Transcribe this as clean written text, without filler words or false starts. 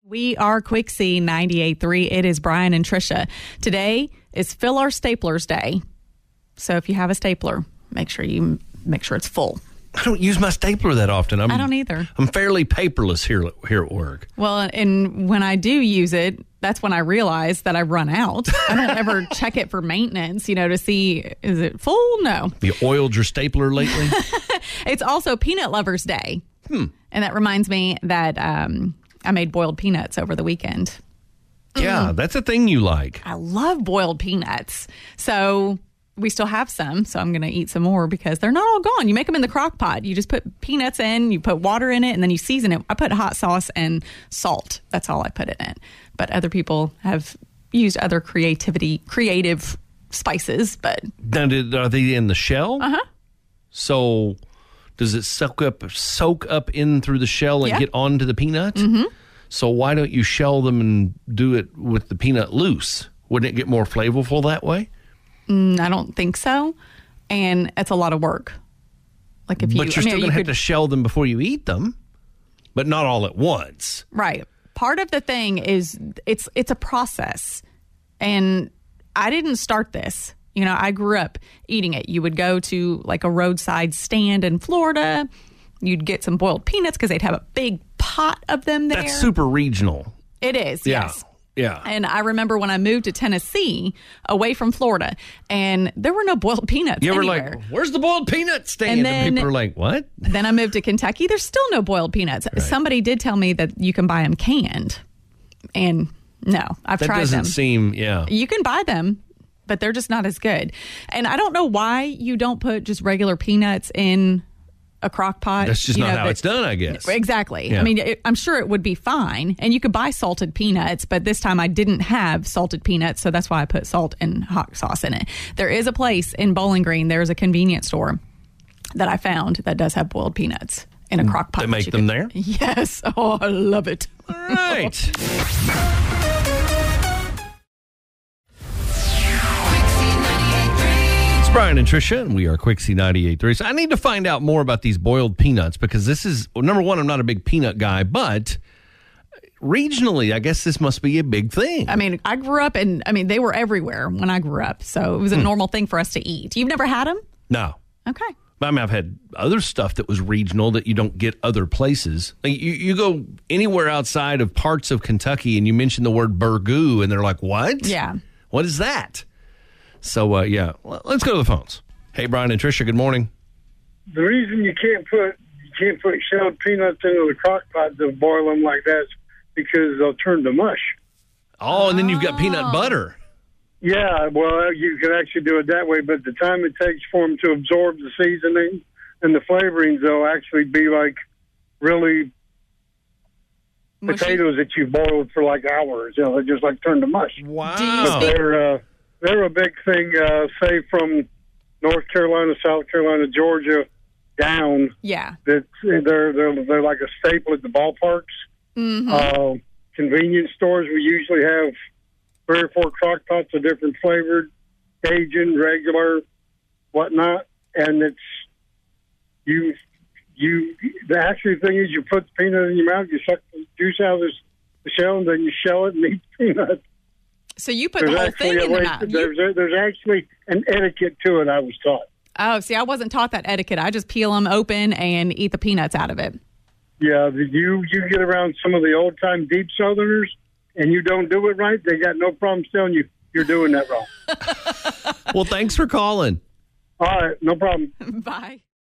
We are Quixie 98.3. It is Brian and Trisha. Today is Fill Our Staplers Day. So if you have a stapler, make sure it's full. I don't use my stapler that often. I don't either. I'm fairly paperless here at work. Well, and when I do use it, that's when I realize that I run out. I don't ever check it for maintenance, to see, is it full? No. You oiled your stapler lately? It's also Peanut Lovers Day. And that reminds me that I made boiled peanuts over the weekend. Yeah, that's a thing you like. I love boiled peanuts. So we still have some, so I'm going to eat some more because they're not all gone. You make them in the crock pot. You just put peanuts in, you put water in it, and then you season it. I put hot sauce and salt. That's all I put in it. But other people have used other creative spices. But now, are they in the shell? Uh-huh. So does it soak up in through the shell and get onto the peanut? Mm-hmm. So why don't you shell them and do it with the peanut loose? Wouldn't it get more flavorful that way? I don't think so. And it's a lot of work. But you're still going to have to shell them before you eat them, but not all at once. Right. Part of the thing is it's a process. And I didn't start this. I grew up eating it. You would go to like a roadside stand in Florida. You'd get some boiled peanuts because they'd have a big pot of them there. That's super regional. It is, yeah. Yes. Yeah. And I remember when I moved to Tennessee, away from Florida, and there were no boiled peanuts You anywhere. were like, where's the boiled peanut stand? And people are like, what? Then I moved to Kentucky. There's still no boiled peanuts. Right. Somebody did tell me that you can buy them canned. And no, I've tried them. That doesn't seem, You can buy them, but they're just not as good. And I don't know why you don't put just regular peanuts in a crock pot. That's just not how it's done, I guess. Exactly. Yeah. I mean, I'm sure it would be fine. And you could buy salted peanuts, but this time I didn't have salted peanuts, so that's why I put salt and hot sauce in it. There is a place in Bowling Green, there's a convenience store that I found that does have boiled peanuts in a crock pot. They make them there? Yes. Oh, I love it. All right. Brian and Trisha, and we are Quixie 98.3. So I need to find out more about these boiled peanuts because this is, number one, I'm not a big peanut guy, but regionally, I guess this must be a big thing. I mean, I grew up and they were everywhere when I grew up. So it was a normal thing for us to eat. You've never had them? No. Okay. I mean, I've had other stuff that was regional that you don't get other places. Like you go anywhere outside of parts of Kentucky and you mention the word burgoo and they're like, what? Yeah. What is that? So, well, let's go to the phones. Hey, Brian and Trisha, good morning. The reason you can't put shelled peanuts into the crock pot to boil them like that is because they'll turn to mush. Oh, and then you've got peanut butter. Yeah, well, you can actually do it that way, but the time it takes for them to absorb the seasoning and the flavorings, they'll actually be like really mushy potatoes that you boiled for like hours. They just like turn to mush. Wow. They're a big thing, say from North Carolina, South Carolina, Georgia, down. Yeah. That they're like a staple at the ballparks. Mm-hmm. Convenience stores, we usually have 3 or 4 crock pots of different flavored, Cajun, regular, whatnot, and it's the actual thing is you put the peanut in your mouth, you suck the juice out of the shell, and then you shell it and eat the peanut. So you put the whole thing in the mouth. There's actually an etiquette to it, I was taught. Oh, see, I wasn't taught that etiquette. I just peel them open and eat the peanuts out of it. Yeah, you get around some of the old-time deep Southerners, and you don't do it right, they got no problem telling you you're doing that wrong. Well, thanks for calling. All right, no problem. Bye.